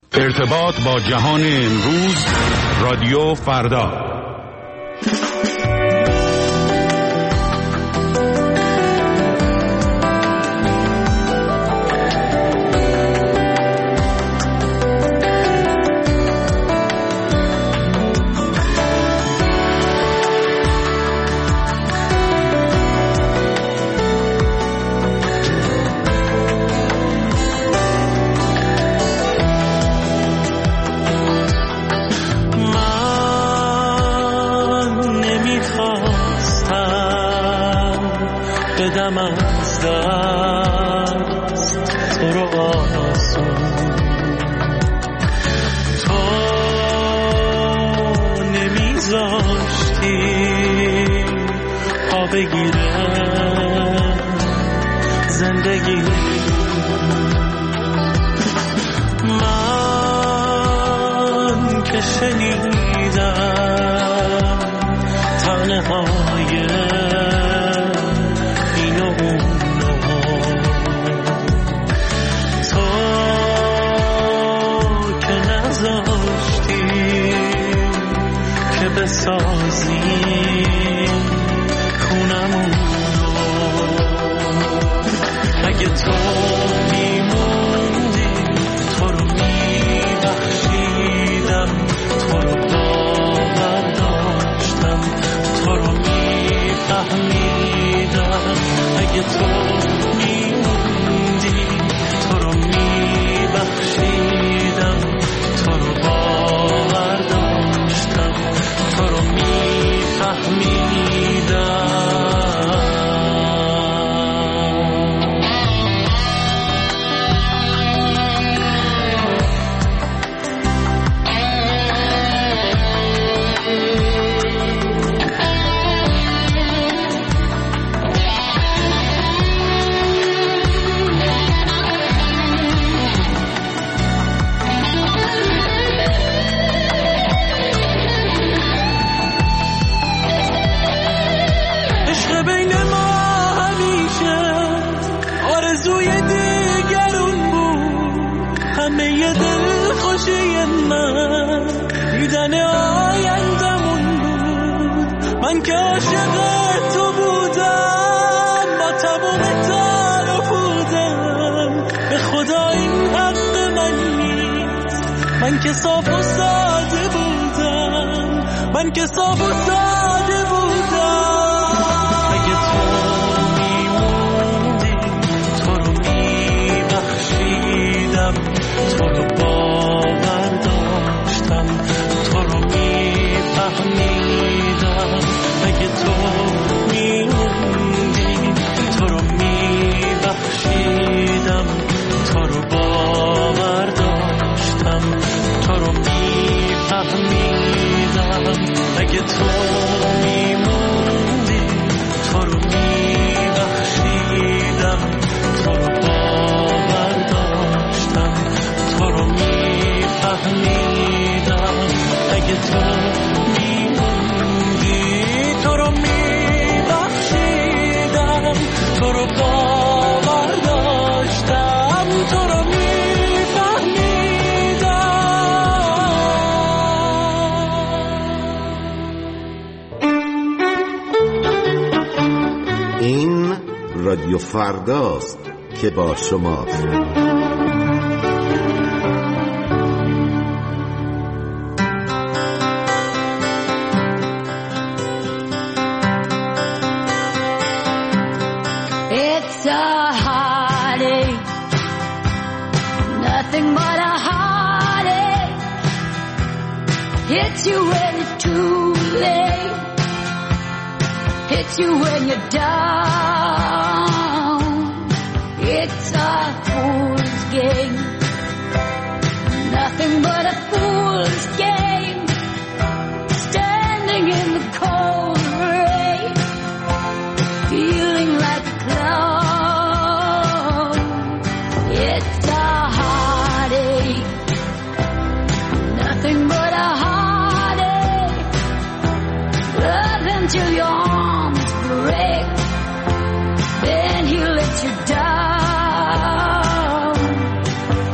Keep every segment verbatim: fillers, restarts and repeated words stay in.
ارتباط با جهان امروز، رادیو فردا. بدم از دست تو رو آسون، تو نمیذاشتی پا بگیره زندگی. من که شنیدم تنهای بسازیم خونمون رو، اگه تو میموندی تو رو میبخشیدم، تو رو باور داشتم، تو رو میفهمیدم. اگه تو میموندی تو رو میبخشیدم، تو رو باور داشتم، تو رو میفهمیدم. من که عاشق تو بودم، با تمام تن و پودم، به خدا این حق من نیست. من که صاف و ساده بودم، من که صاف و ساده بودم. اگه تو میموندی تو رو میبخشیدم، تو رو باور داشتم، تو رو میفهمیدم. اگه تو میموندی تو رو میبخشیدم، تو رو باور داشتم، تو رو میفهمیدم. اگه تو میموندی تو رو میبخشیدم، تو رو باور داشتم، تو رو میفهمیدم. اگه تو تو رو میبخشیدم، تو رو باور داشتم، تو رو میفهمیدم. این رادیو فرداست که با شماست. Hits you when it's too late, hits you when you're down. It's a fool's game, nothing but a fool's game. Standing in the cold rain, feeling like a clown. It's a heartache, nothing but a heartache. Love until your arms break, then he lets you down.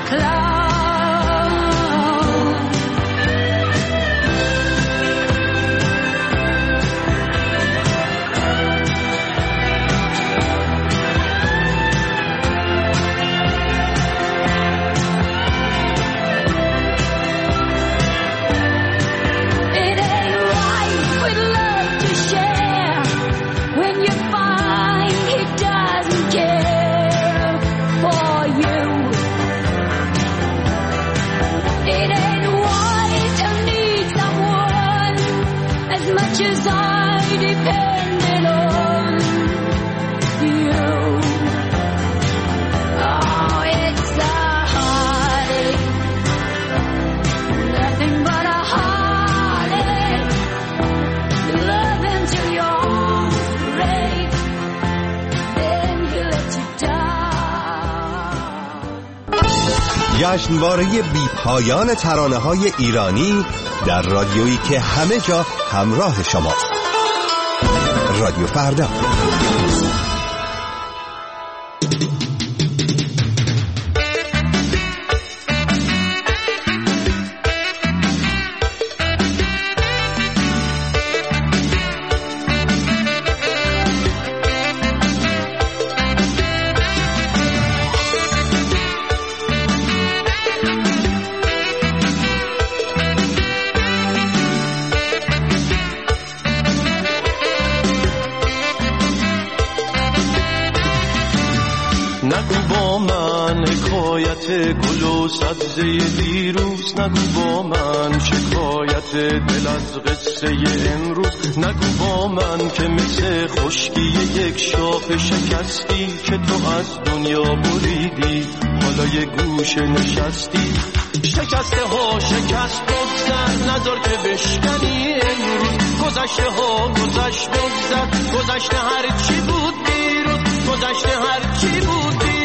جشنواره بی پایان ترانه‌های ایرانی در رادیویی که همه جا همراه شماست. رادیو فردا. گل و سبزه دیروز، نگو با من شکایت دل از قصه امروز، نگو با من که مثل خشکی یک شاخ شکستی که تو از دنیا بریدی، حالا یه گوشه نشستی. شکسته ها شکست بگذر، نذار که بشکنی امروز، گذشته ها گذشت بگذر، گذشته هر چی بود دیروز، گذشته هر چی بود دیروز.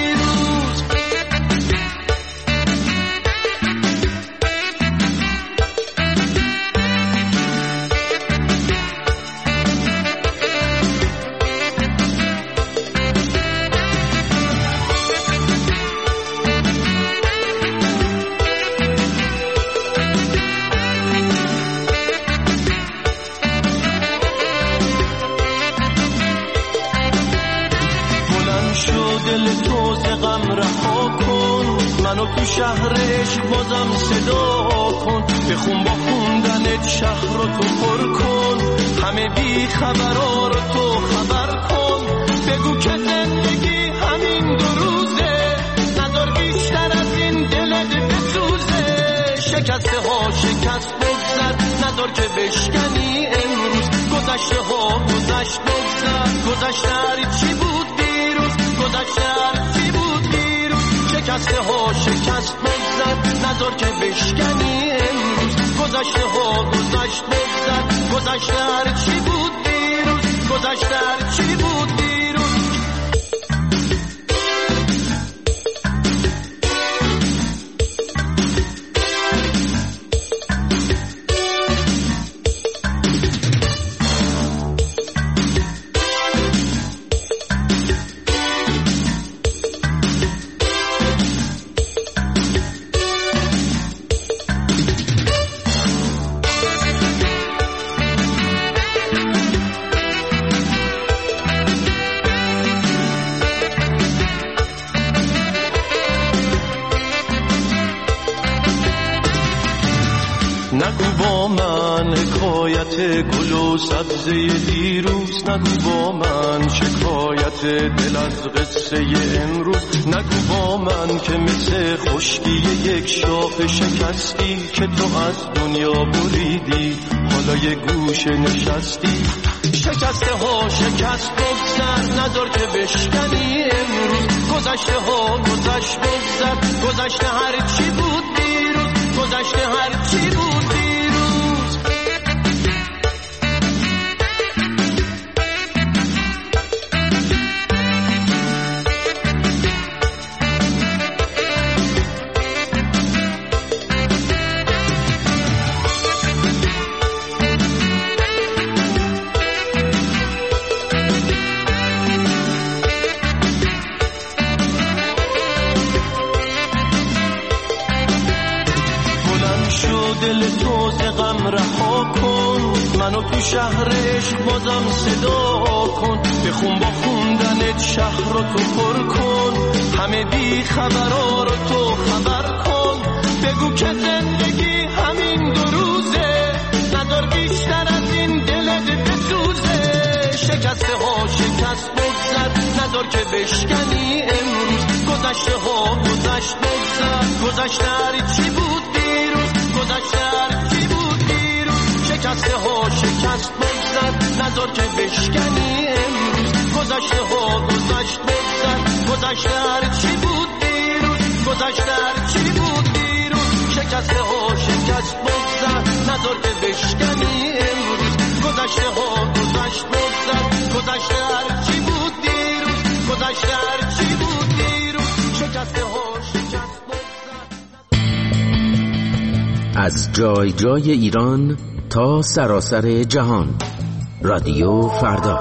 تو شهر عشق بازم صدا کن، بخون با خوندنت شهر رو تو پر کن، همه بی خبرها رو تو خبر کن، بگو که زندگی همین دو روزه، نذار بیشتر از این دلت بسوزه. شکسته ها شکست بگذر، نذار که بشکنی امروز، گذشته ها گذشت بگذر، گذشته هر چی بود دیروز، گذشته هر چی بود دیروز. شکسته ها شکست بگذر، نذار که بشکنی امروز، گذشته ها گذشت بگذر، گذشته هر چی بود دیروز، گذشته هر چی بود دیروز. نگو با من حکایت گل و سبزه دیروز، نگو با من شکایت دل از قصه امروز، نگو با من که مثل خشکی یک شاخ شکستی که تو از دنیا بریدی، حالا یه گوشه نشستی. شکسته ها شکست بگذر، نذار که بشکنی امروز، گذشته ها گذشت بگذر، گذشته هر چی بود دیروز، گذشته هر چی بود دیروز. تو شهر عشق بازم صدا کن، بخون با خوندنت شهر رو تو پر کن، همه بی خبرها رو تو خبر کن، بگو که زندگی همین دو روزه، ندار بیشتر از این دلت بسوزه، شکسته ها شکست بگذر، ندار که بشکنی امروز، گذشته ها گذشت بگذر، گذشته هر چی بود دیروز، گذشته هر چی بود دیروز، شکسته ها شکست بگذر، ندار که بشکنی امروز، گذشته ها گذشت بگذر، گذشته هر چی بود دیروز، گذشته هر چی بود دیروز، شکسته ها شکست بگذر، ندار که بشکنی امروز، گذشته ها گذشت بگذر، گذشته هر چی بود دیروز، گذشته هر چی بود دیروز، شکسته ها شکست بگذر. از جای جای ایران تا سراسر جهان، رادیو فردا.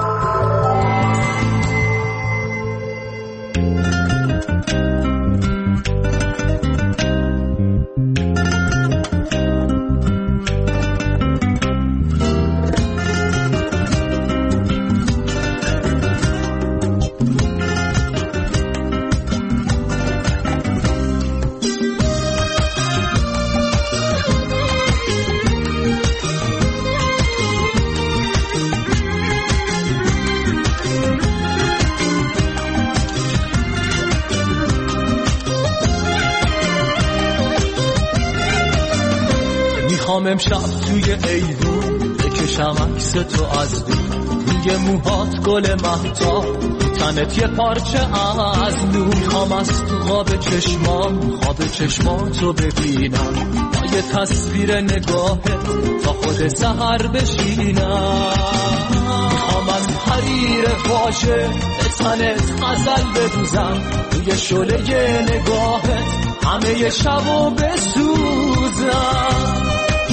میخوام امشب توی ایوون بکشم عکس تو از دور، روی موهات گل مهتاب، تنت یه پارچه از نور، میخوام از تو خواب چشمام خواب چشماتو ببینم، با یه تصویر نگاهت تا خود سحر بشینم، میخوام از حریر واژه به تنت غزل بدوزم، روی شعله نگاهت همه شبو بسوزم.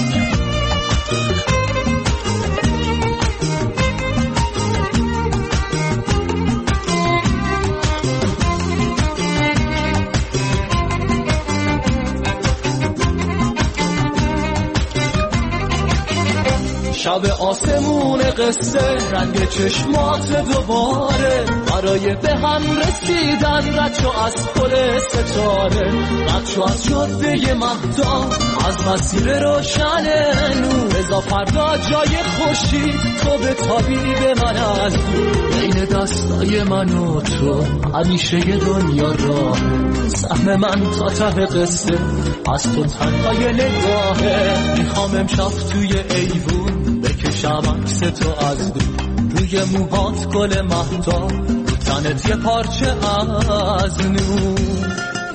شب آسمون قصه رنگ چشمات دوباره، برای به هم رسیدن رد شو از پل ستاره، رد شو از جاده مهتاب، از مسیر روشن نور، رضا فردا جای خوشی تو به تابی به من از دور، بین دستای من و تو همیشه یه دنیا راه، سهم من تا ته قصه از تو تنهای نگاهه، میخوام امشب توی ایوون بکشم عکس تو از دور، روی موهات گل مهتاب، تنت یه پارچه از نور.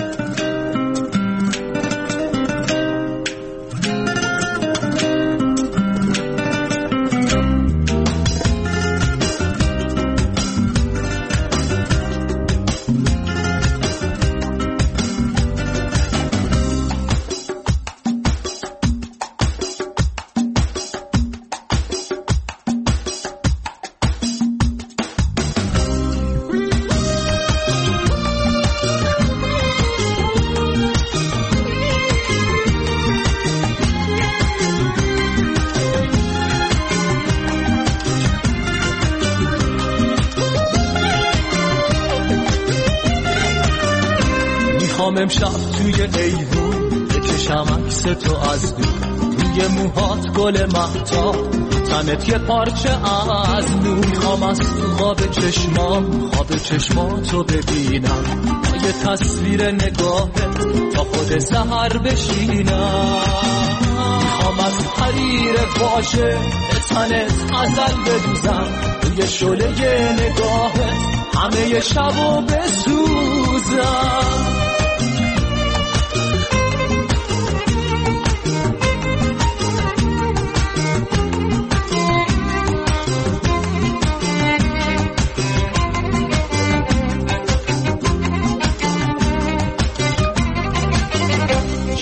میخوام امشب توی ایوون بکشم عکس تو از دور، روی موهات گل مهتاب، تنت یه پارچه از نور، میخوام از تو خواب چشمام خواب چشماتو ببینم، با یه تصویر نگاهت تا خود سحر بشینم، میخوام از حریر واژه به تنت غزل بدوزم، روی شعله نگاهت همه شبو بسوزم.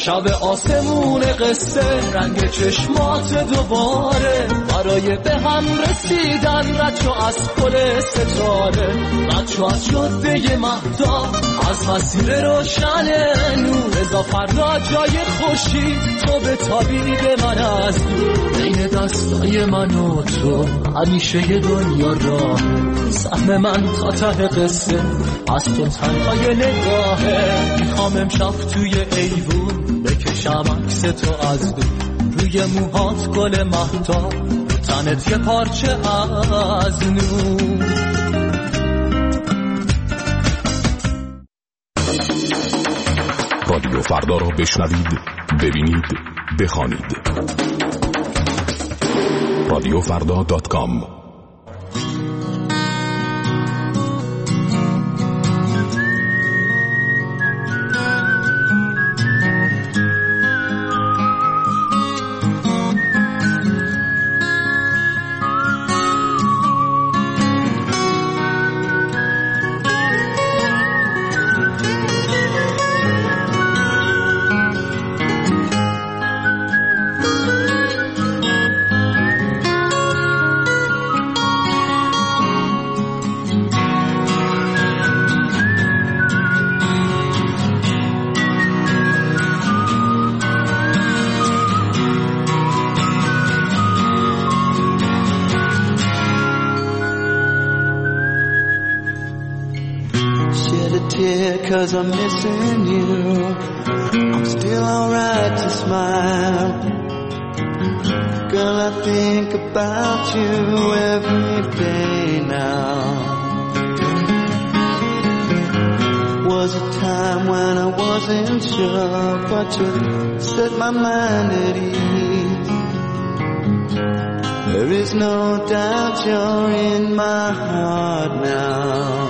شب آسمون قصه رنگ چشمات دوباره برای به هم رسیدن رد شو از پل ستاره رد شو از جاده مهدا از مسیر روشن نور رضا فردا جای خوشی تو به تابید من از دور بین دستای من و تو همیشه یه دنیا راه سهم من تا ته قصه از تو تنهای نگاهه میخوام امشب توی ایوون بکشم عکس تو از دور روی موهات گل مهتاب تنت یه پارچه از نور رادیو فردا را بشنوید ببینید بخوانید رادیو فردا دات کام Cause I'm missing you I'm still alright to smile Girl, I think about you every day now Was a time when I wasn't sure But you set my mind at ease There is no doubt you're in my heart now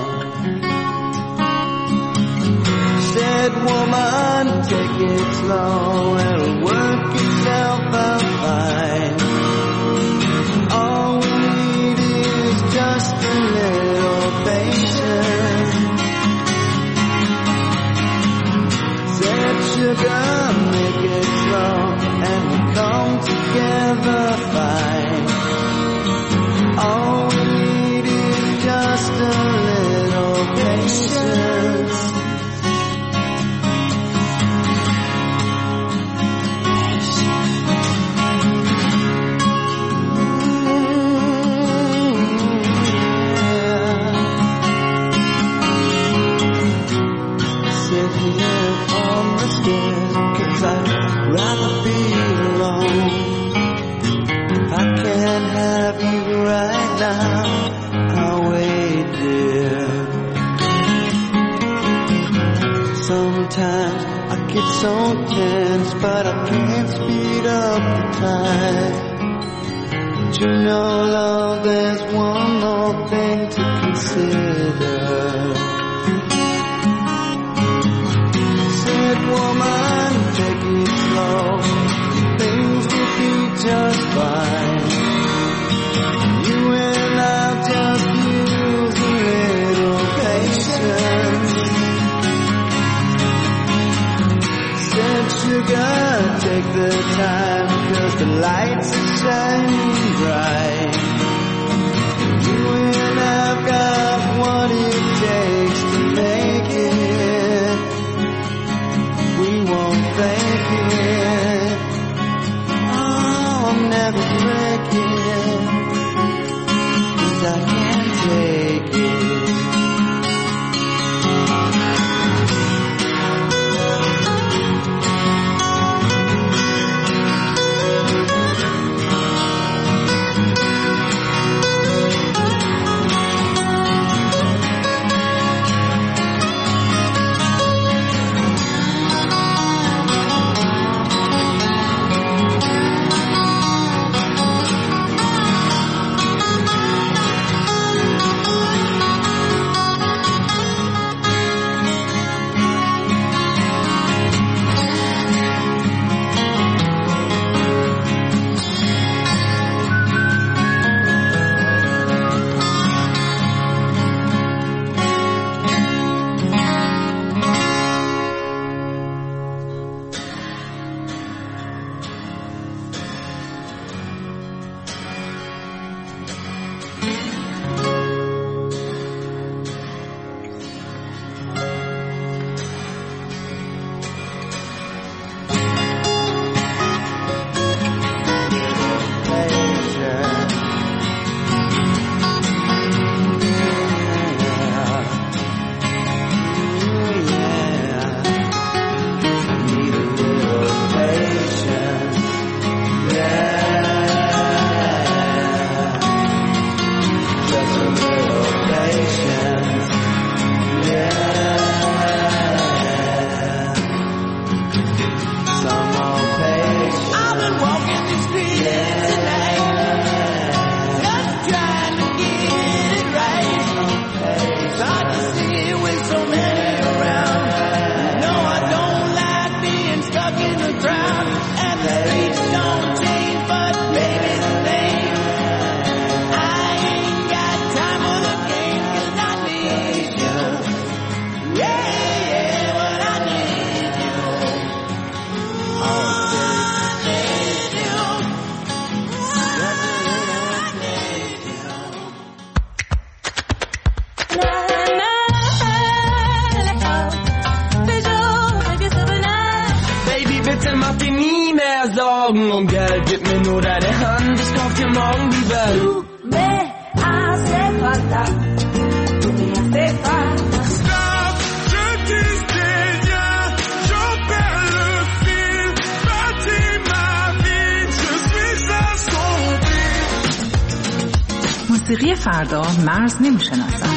Said woman, take it slow, it'll work itself out fine. All we need is just a little patience. Said sugar, make it slow, and we'll come together fine. All we need is just a little patience. Rather be alone. I can't have you right now. I'll wait, dear. Sometimes I get so tense, but I can't speed up the time. But you know, love, there's one more thing to consider. Said woman, take it slow, things will be just fine. You and I'll just use a little patience. Said sugar, take the time, cause the lights are shining bright. Lloraré antes que man viver. Tú me hace falta, tú me hace falta. Stop, je disais rien, j'en perds le fil. Bâtis ma vie, je suis assombri. موسیقی فردا مرز نمیشناسد.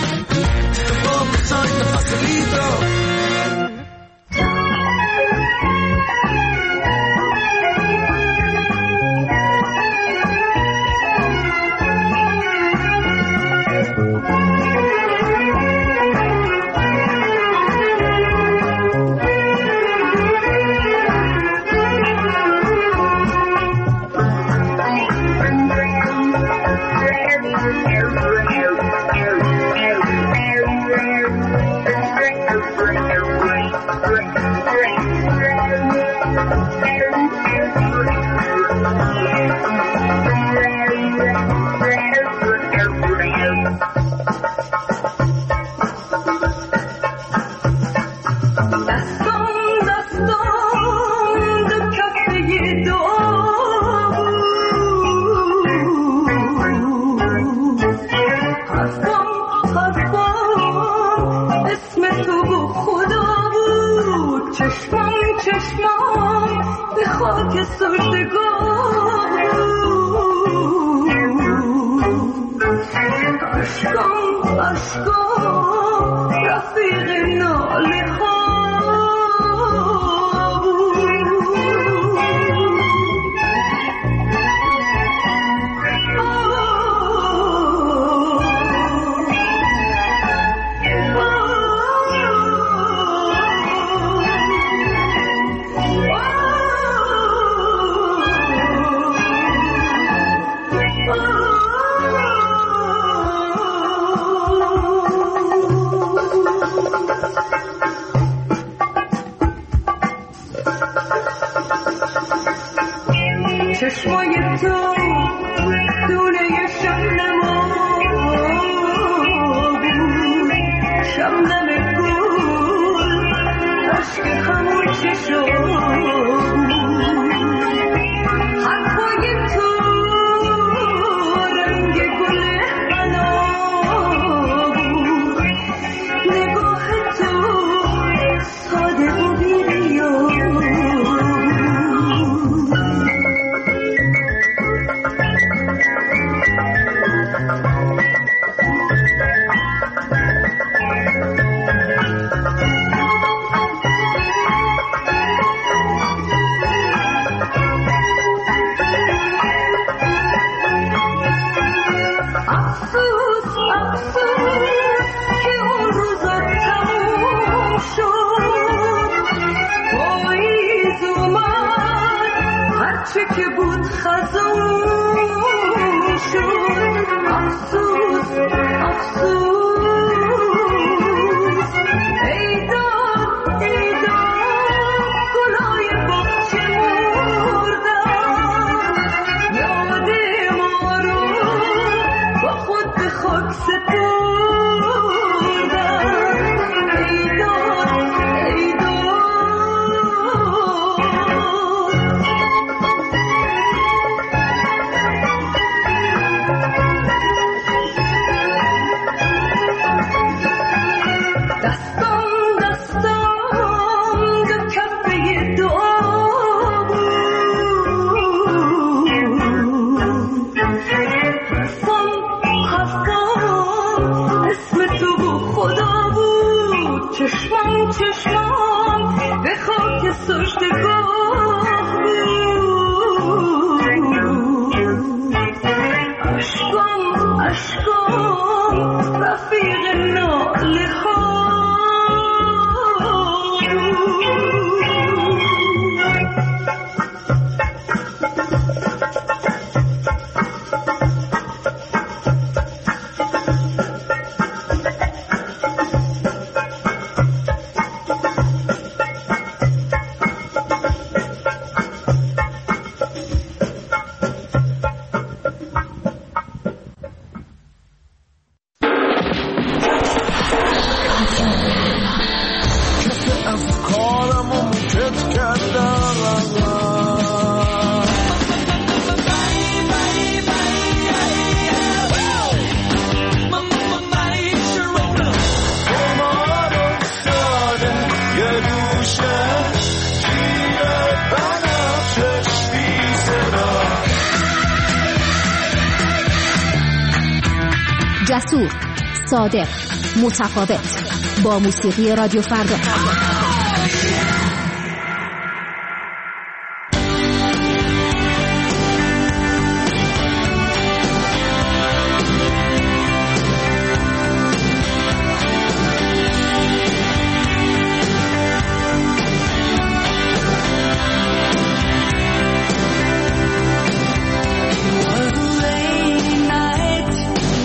جسور، صادق، متفاوت. با موسیقی رادیو فردا.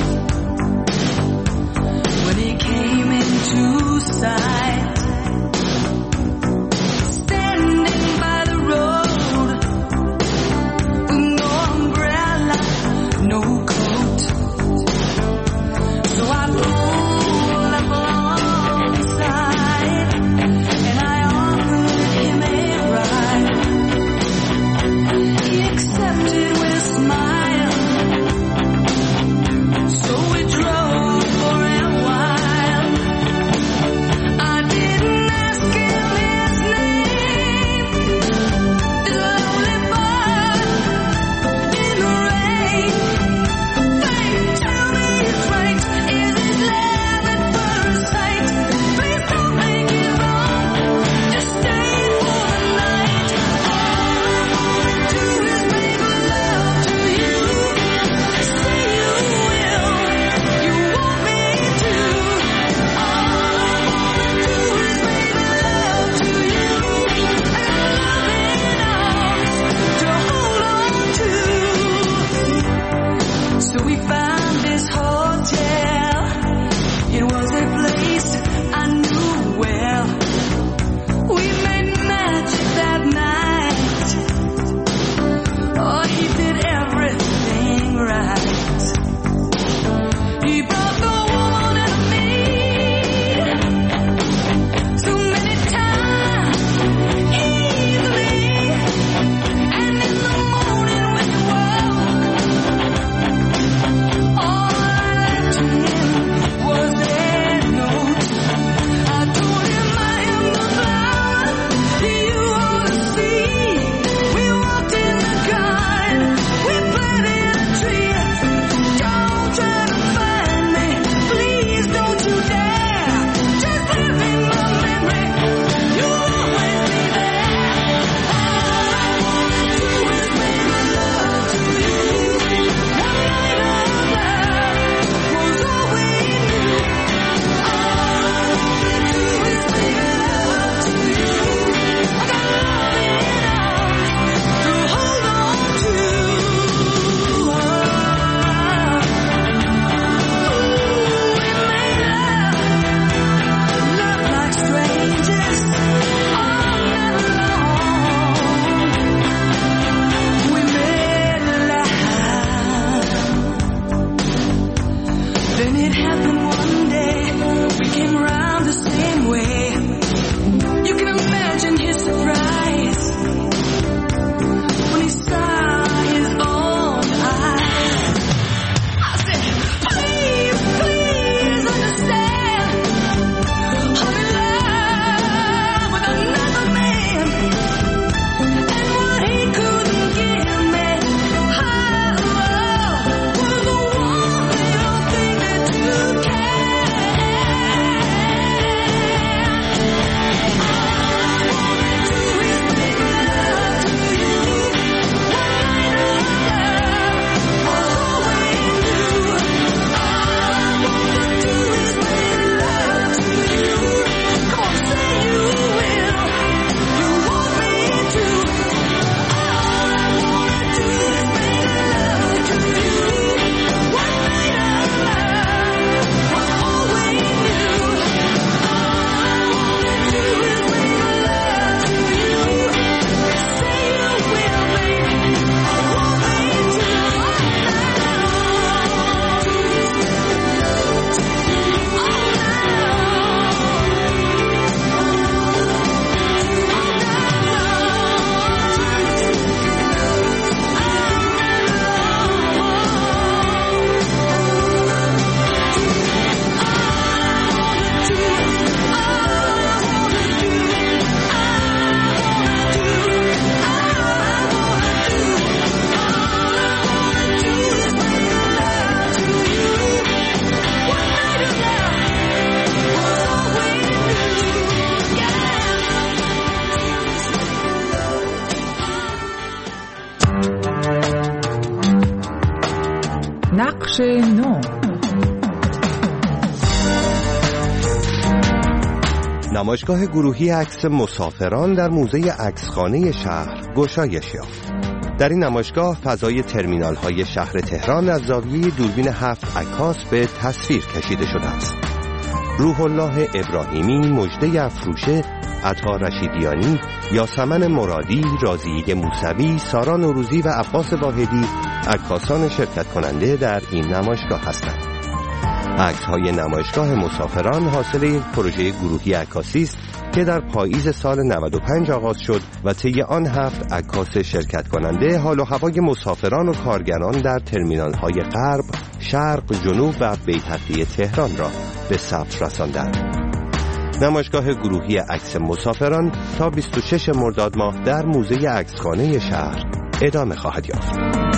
When he came into sight, بخش نو. نمایشگاه گروهی عکس مسافران در موزه عکسخانه شهر گشایش یافت. در این نمایشگاه فضای ترمینال‌های شهر تهران از زاویه دوربین هفت عکاس به تصویر کشیده شده است. روح الله ابراهیمی، مژده افروشه، عطا رشیدیانی، یاسمن مرادی، راضیه موسوی، سارا نوروزی و عباس واحدی عکاسان شرکت کننده در این نمایشگاه هستند. عکس‌های نمایشگاه مسافران حاصل یک پروژه گروهی عکاسی است که در پاییز سال نود و پنج آغاز شد و طی آن هفت عکاس شرکت کننده حال و هوای مسافران و کارگران در ترمینال‌های غرب، شرق، جنوب و بیهقی تهران را به ثبت رساندند. نمایشگاه گروهی عکس مسافران تا بیست و ششم مرداد ماه در موزه عکسخانه شهر ادامه خواهد یافت.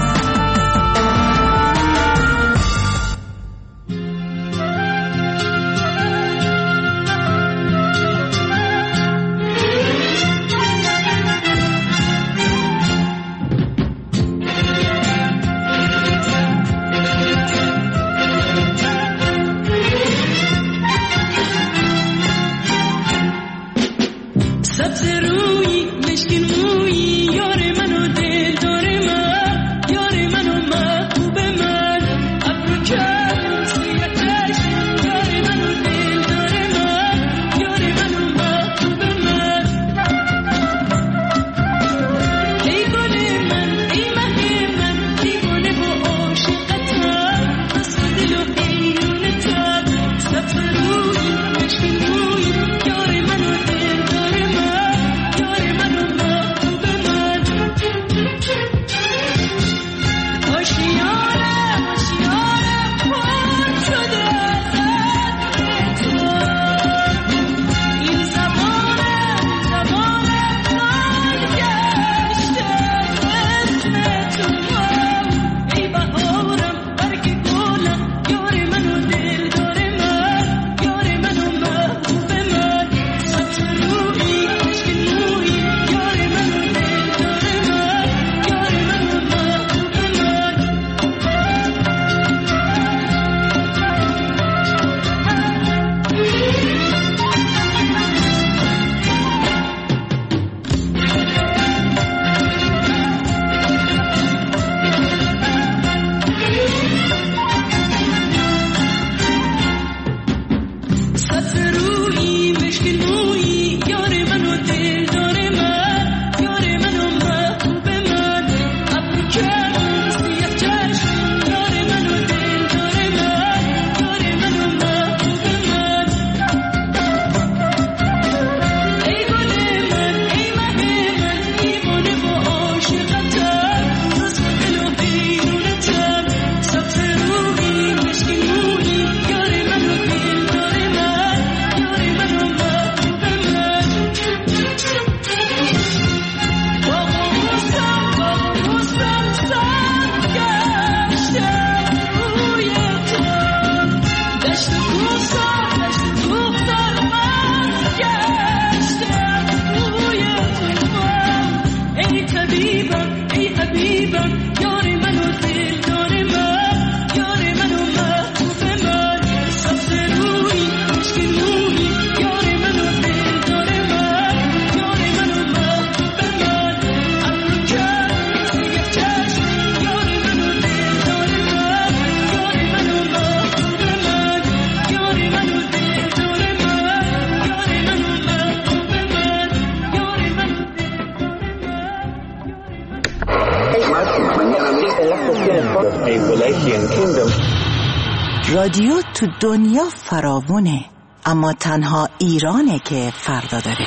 رادیو تو دنیا فراوونه، اما تنها ایرانه که فردا داره.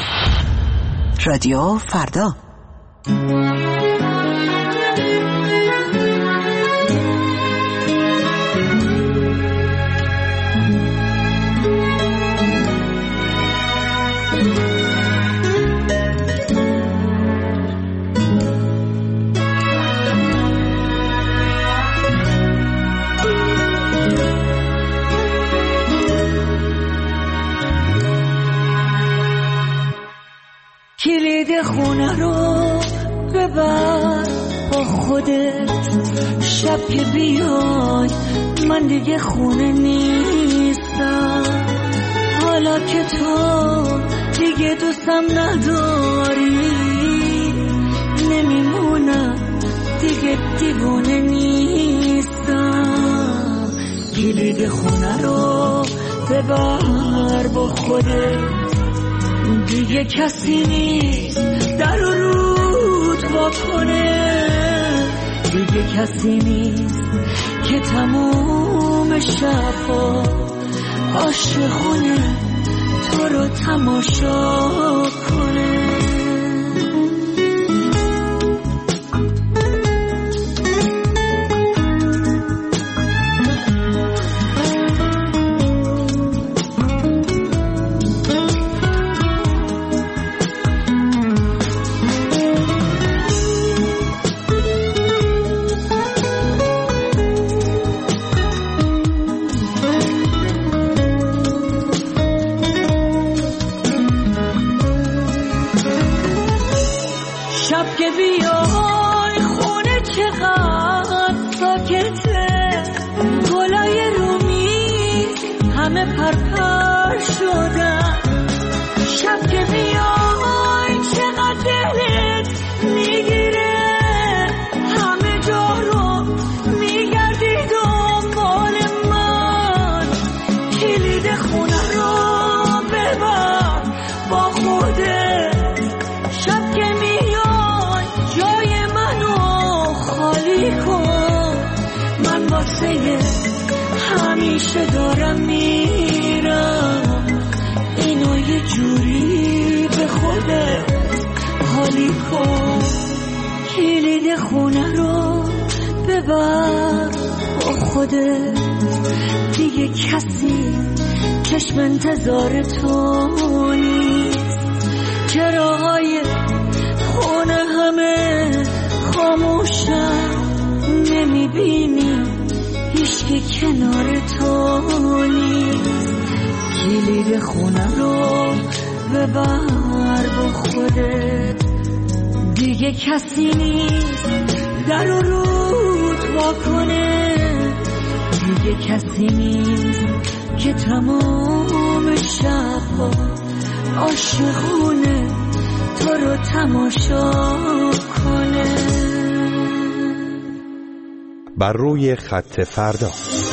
رادیو فردا. کلید خونه رو ببر، با خودت. شب که بیای من دیگه خونه نیستم، حالا که تو دیگه دوستم نداری نمیمونم دیگه دیوونه نیستم. کلید خونه رو ببر با خودت، دیگه کسی نیست در و رود واکنه، دیگه کسی نیست که تموم شبا عاشقونه تو رو تماشا کنه. پرپر شدم. شب که بیای چقدر دلت میگیره، همه جا رو میگردی دنبال من. کلید خونه رو ببر با خودت، شب که میای جای منو خالی کن. من واسه همیشه دارم میرم، اینو یه جوری به خودت حالی کن. کلید خونه رو ببر با خودت، دیگه کسی چشم انتظار تو نیست. چراغای خونه همه خاموشن، نمیبینی هیچکی کنار تو نیست. کلید خونه رو ببر با خودت، دیگه کسی نیست در و رود واکنه، دیگه کسی نیست که تمام شبا عاشقونه تو رو تماشا کنه. بر روی خط فردا.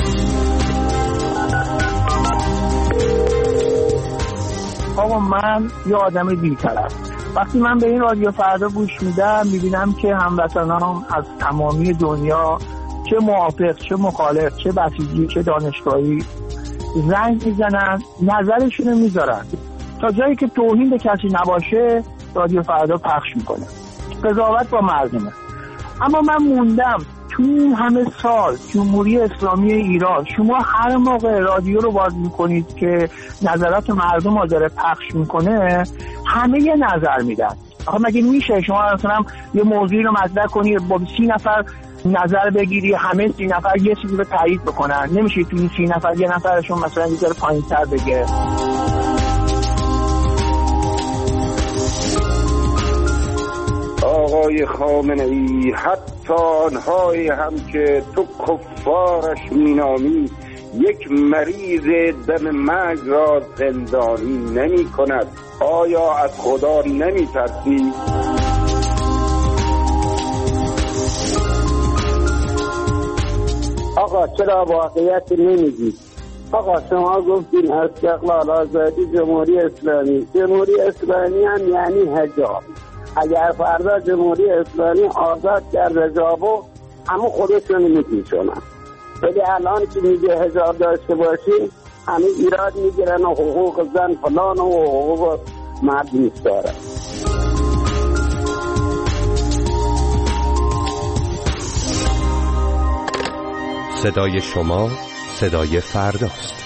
آقا من یه آدم بی‌طرف، وقتی من به این رادیو فردا گوش میدم میبینم که هموطنانم از تمامی دنیا، چه موافق چه مخالف چه بسیجی چه دانشگاهی، زنگ میزنن نظرشونو میذارن. تا جایی که توهین به کسی نباشه رادیو فردا پخش میکنه، قضاوت با مردمه. اما من موندم تو این همه سال جمهوری اسلامی ایران شما هر موقع رادیو رو باز میکنید که نظرات مردم رو داره پخش میکنه، همه یه نظر میدن. آخه مگه میشه شما مثلا یه موضوعی رو مطرح کنی با سی نفر نظر بگیری، همه سی نفر یه چیزی رو تایید بکنن؟ نمیشه تو این سی نفر یه نفرشون مثلا یه ذره پایین‌تر بگه. آقای خامنه‌ای، حتی آنهایی هم که تو کفارش مینامی، یک مریض دم مرگ را زندانی نمی کند. آیا از خدا نمی ترسی؟ آقا چرا واقعیت نمیگید؟ آقا شما گفتین استقلال، آزادی، جمهوری اسلامی. جمهوری اسلامی هم یعنی حجاب. اگر فردا جمهوری اسلامی آزاد کرد حجابو، همه خودشون میپیچونن. ولی الان که میگه حجاب داشته باشی، همه ایراد میگیرن و حقوق زن فلان و حقوق مرد نیست داره. صدای شما صدای فرداست.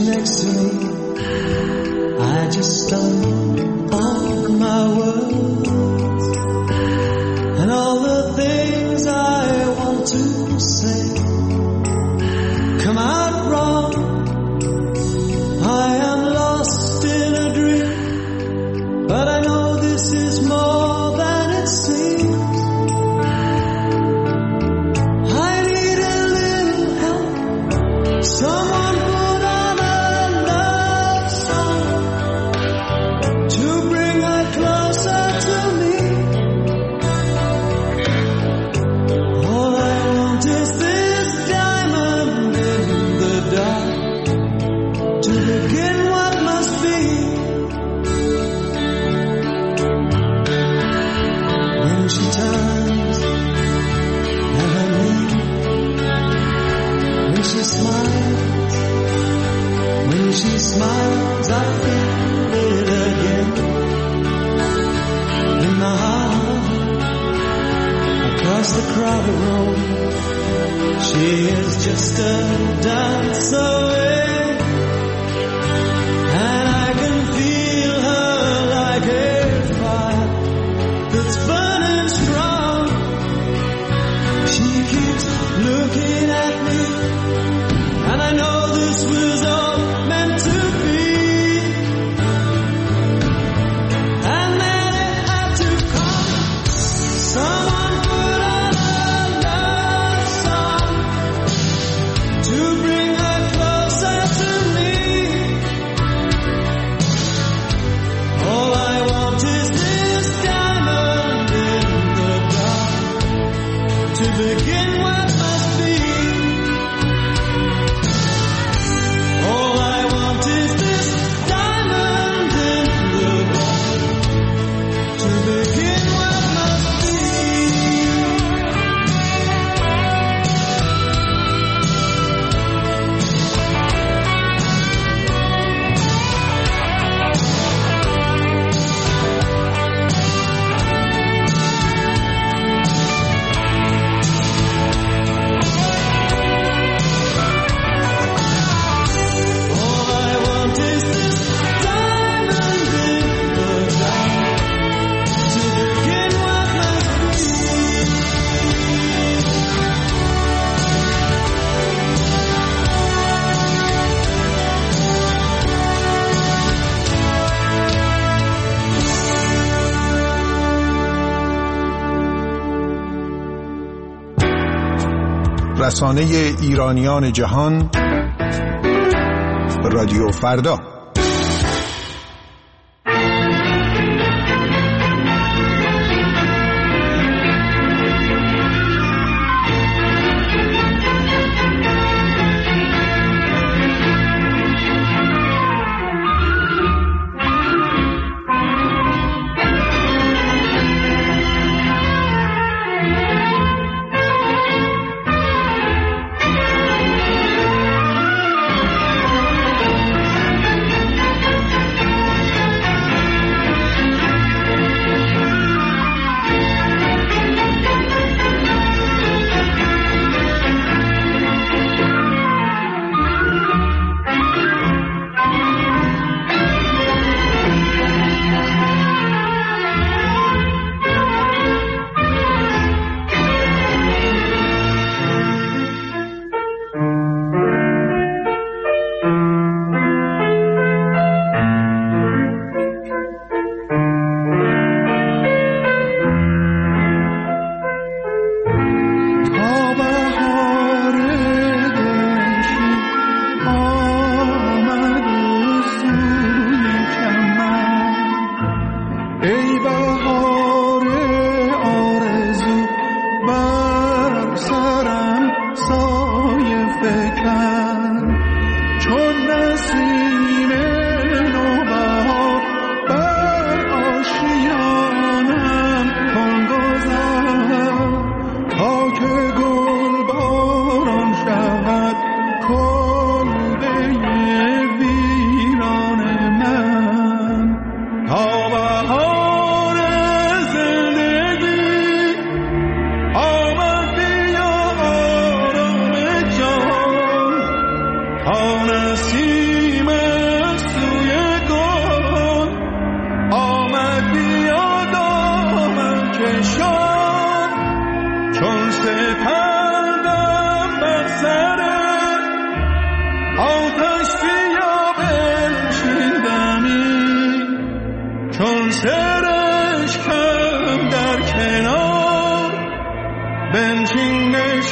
next to me, I just start on my words, and all the things I want to say come out wrong. I am lost in a dream, but I know this is more than it seems. I need a little help, someone put on a love song to bring her closer to me. All I want is this diamond in the dark to begin what must be. When she turns and I meet, when she smiles, when she smiles I feel it again in my heart. Across the crowded room, she is just a dance away, and I can feel her like a fire that's burning strong. She keeps looking at me, and I know this was all meant to be. And then it had to come. Someone put on a love song to bring her closer to me. All I want is this diamond in the dark to begin what must be. All I want is this diamond in the dark to begin what must be. All I want is this diamond in the dark to begin what must be. رسانه ایرانیان جهان، رادیو فردا.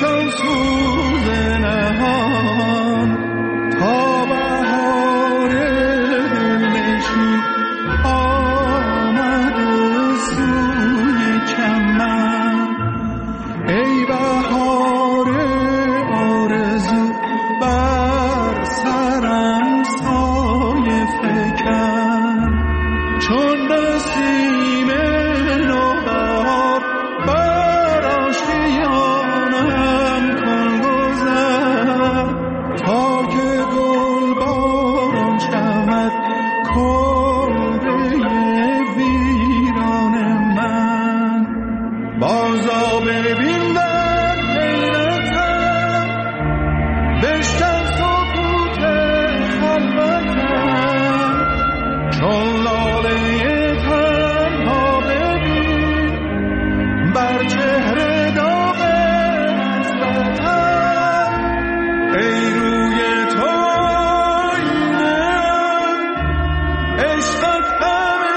بشم سوز نهان تا بهار دلنشین آمد سوی چمن. ای بهار آرزو بر سرم سایه فکن، چون نسیم نوبهار بر آشیانم کن گذر، تا که گل باران شود کلبه ویران من. بازا ببین در حیرتم، بشکن سکوت خلوتم، چون لاله تنها ببین بر چهره داغ حسرتم. ای روی تو آینه‌ام، عشقت همه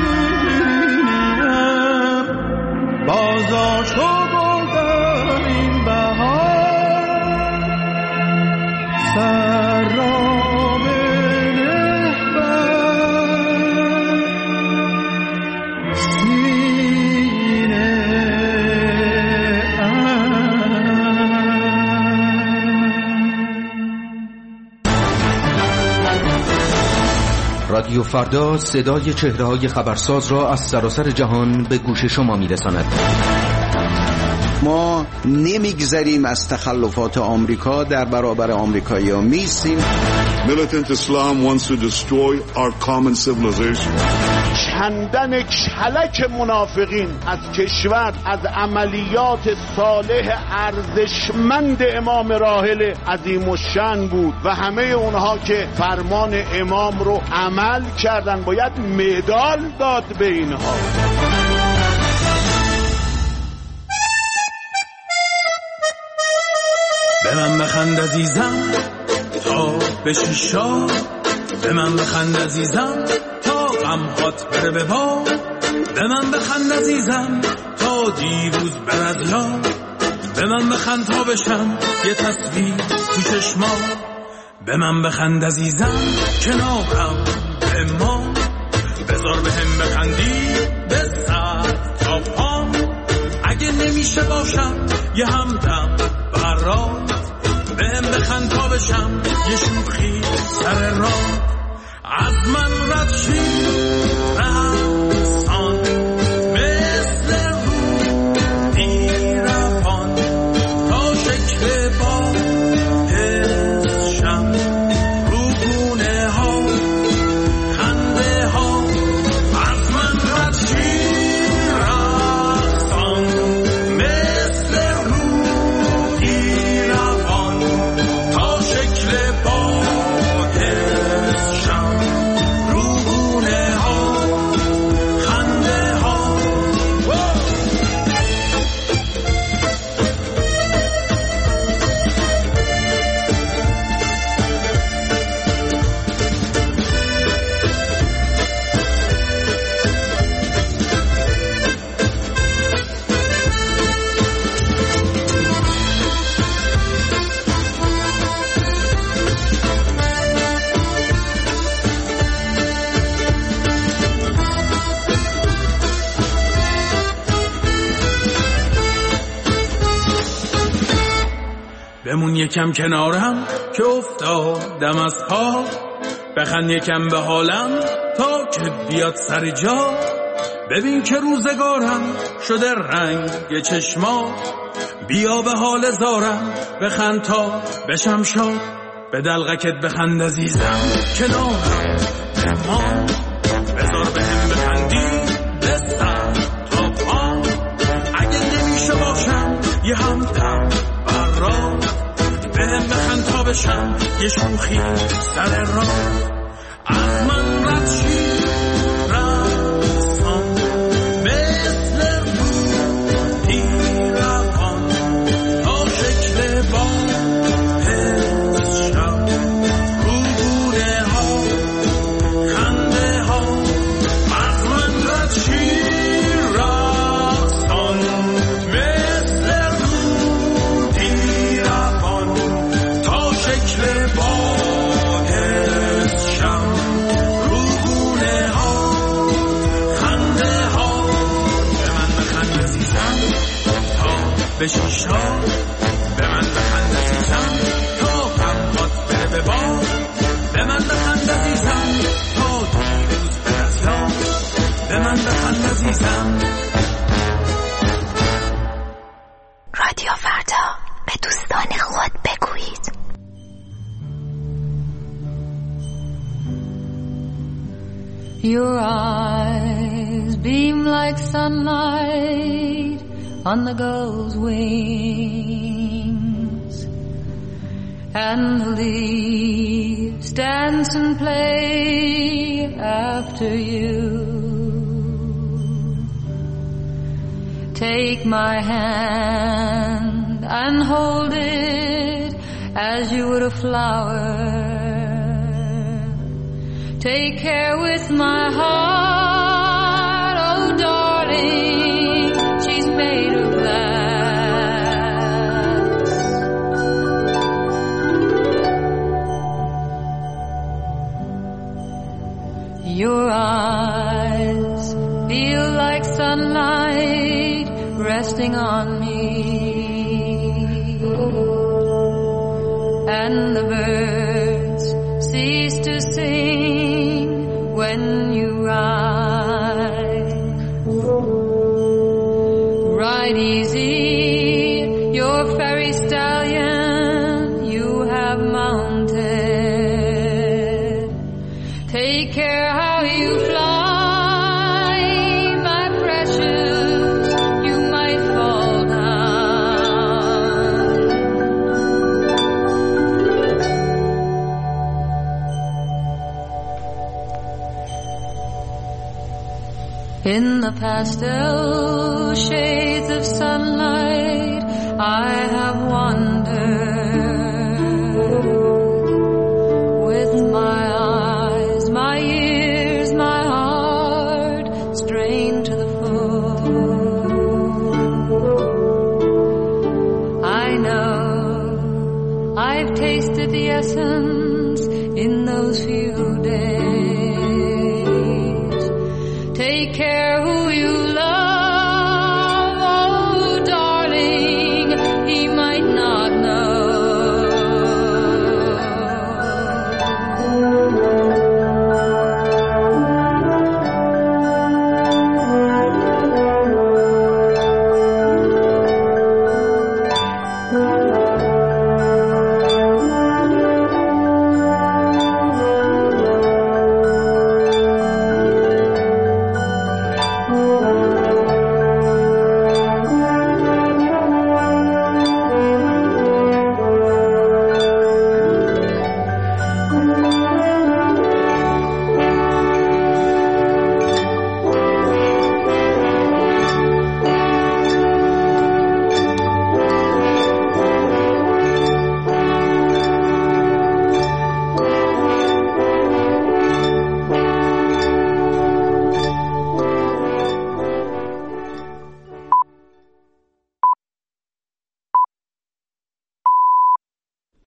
دیرینه‌ام، بازا چو گل در این بهار سر را بنه بر سینه ام. رادیو فردا صدای چهره‌های خبرساز را از سراسر جهان به گوش شما می‌رساند. ما نمیگذریم از تخلفات آمریکا در برابر آمریکایی‌ها میستیم. Militant Islam wants to destroy our common civilization. کندن کلک منافقین از کشور، از عملیات صالح ارزشمند امام راحل عظیم الشأن بود و همه اونها که فرمان امام رو عمل کردن باید مدال داد به اینها. به من بخند عزیزم تا بشی شاد، به من بخند عزیزم تا غم‌هات بره به باد، به من بخند عزیزم تا دیروز بر از یاد، به من بخند تا بشم یه تصویر تو چشمات، به من بخند عزیزم کنارم به ما، بذار به هم بخندی به سر تا پام، اگه نمیشه باشم یه همدم برات، به هم بخند تا بشم یه شوخی سر راه، از من رد شی رقصان مثل رو دیرفان، تا شکل با حسشم رو گونه ها خنده ها، از من رد شی رقصان مثل رو دیرفان، تا شکل با حسشم رو گونه ها خنده ها. بمون یکم کنارم که افتادم از پا، بخند یکم به حالم تا که بیاد سر جا، ببین که روزگارم شده رنگ چشما، بیا به حال زارم بخند تا بشم شاد، به دلغکت بخند عزیزم کنارم ما، بذار به هم بخندی به سر تا پا، اگه نمیشه باشم یه همدم برات، به هم بخند تا بشم یه شوخی سر راه، از من رد شی رقصان مثل رو دیرفان، تا شکل با حسشم رو گونه ها خنده ها، از من رد شی رقصان مثل رو دیرفان، به شیشتا به من بخند عزیزم تا غمات بره به باد به من بخند عزیزم تا دیروز به دریا به من بخند عزیزم رادیو فردا به دوستان خود بگویید Your eyes beam like sunlight on the gull's wings, and the leaves dance and play after you. Take my hand and hold it as you would a flower. Take care with my heart, oh darling, she's made of glass. Your eyes feel like sunlight resting on me, and the birds cease to sing when you ride. Ride easy, your fairy stallion you have mounted. Take care how you fly, my precious, you might fall down. In the pastel shades of sunlight I have wandered, with my eyes, my ears, my heart strained to the full. I know I've tasted the essence in those few days. Take care who